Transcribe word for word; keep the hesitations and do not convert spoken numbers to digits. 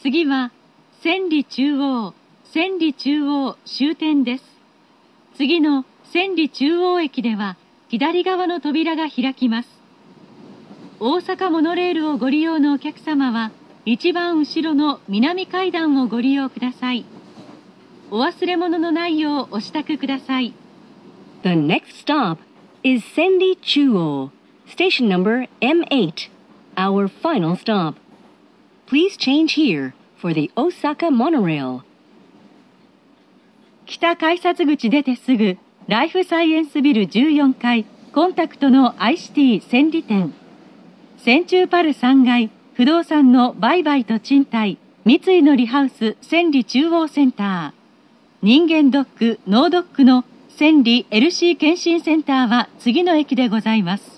次は千里中央、千里中央終点です。次の千里中央駅では左側の扉が開きます。大阪モノレールをご利用のお客様は一番後ろの南階段をご利用ください。お忘れ物のないようお支度ください。 The next stop is Senri Chuo, station number M eight, our final stop. Please change here for the Osaka monorail. 北改札口出てすぐ、ライフサイエンスビルじゅうよんかいコンタクトの アイシティ千里店。千中パルさんがい不動産の売買と賃貸、三井のリハウス千里中央センター。人間ドック、脳ドックの千里 エルシー 検診センターは次の駅でございます。